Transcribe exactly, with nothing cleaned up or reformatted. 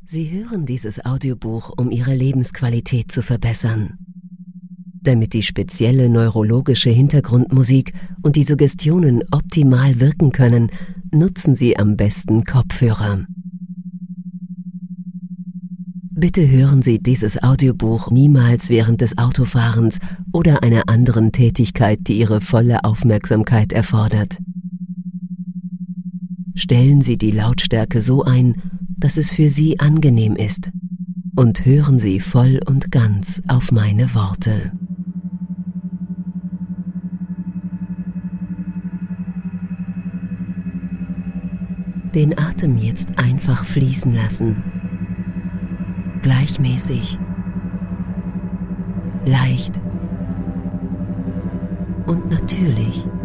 Sie hören dieses Audiobuch, um Ihre Lebensqualität zu verbessern. Damit die spezielle neurologische Hintergrundmusik und die Suggestionen optimal wirken können, nutzen Sie am besten Kopfhörer. Bitte hören Sie dieses Audiobuch niemals während des Autofahrens oder einer anderen Tätigkeit, die Ihre volle Aufmerksamkeit erfordert. Stellen Sie die Lautstärke so ein, dass es für Sie angenehm ist, und hören Sie voll und ganz auf meine Worte. Den Atem jetzt einfach fließen lassen. Gleichmäßig, leicht und natürlich.